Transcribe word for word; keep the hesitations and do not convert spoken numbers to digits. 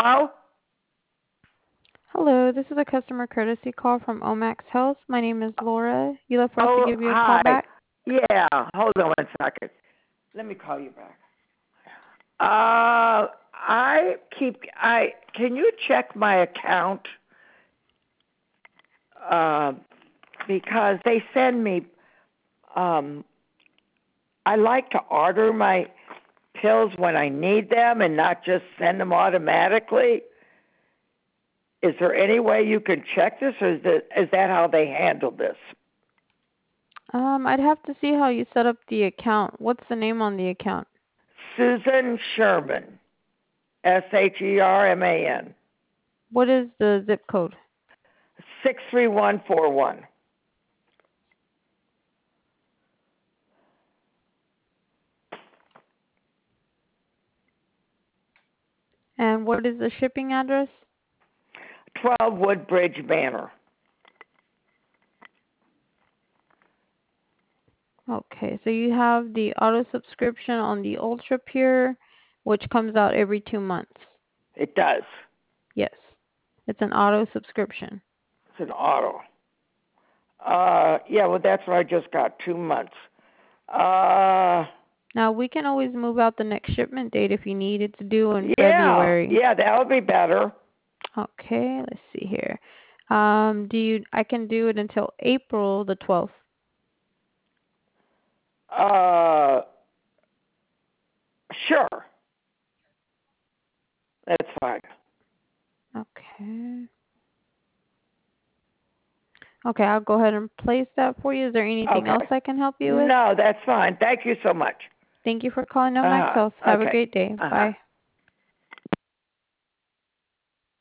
Oh, Hello, this is a customer courtesy call from Omax Health. My name is Laura. You left for us to oh, give you a call hi. back? Yeah, hold on one second. Let me call you back. Uh, I keep. I can you check my account? Uh, because they send me. Um, I like to order my pills when I need them and not just send them automatically. Is there any way you can check this, or is that is that how they handle this? Um, I'd have to see how you set up the account. What's the name on the account? Susan Sherman, S H E R M A N, What is the zip code? six three one four one. And what is the shipping address? twelve Woodbridge Manor. Okay, so you have the auto subscription on the Ultra Pure, which comes out every two months. It does. Yes, it's an auto subscription. It's an auto. Uh, yeah, well, that's what I just got, two months. Uh, Now, we can always move out the next shipment date if you need it to due in yeah, February. yeah, that would be better. Okay, let's see here. Um, do you? I can do it until April the twelfth. Uh, sure, that's fine. Okay. Okay, I'll go ahead and place that for you. Is there anything else Okay. I can help you with? No, that's fine. Thank you so much. Thank you for calling Nomax Uh, Health. Have a okay. great day. Uh huh. Bye.